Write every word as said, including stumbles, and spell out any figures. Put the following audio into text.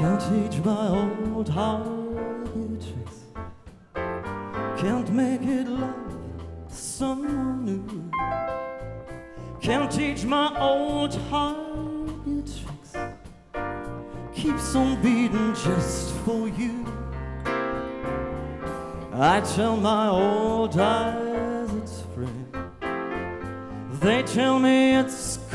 Can't teach my old heart new tricks. Can't make it love someone new. Can't teach my old heart new tricks. Keeps on beating just for you. I tell my old eyes it's spring. They tell me it's